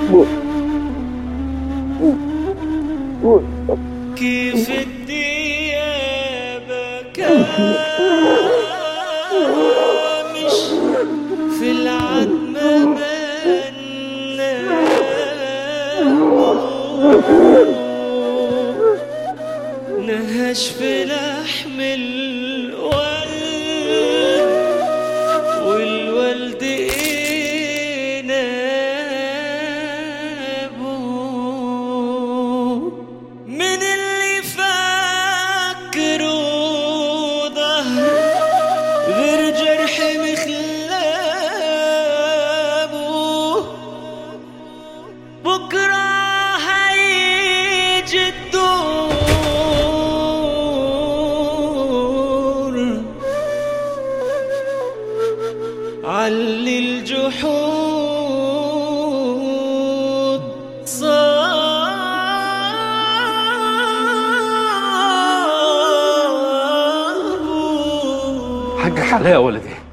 كيف الديابة كامش في العتمة نهش في لحم الولد والولد إنابو من اللي فاكره ظهر غير جرح مخلابو بكرة هيجي الدور علي الجحود صابو. حقك عليا يا ولدي،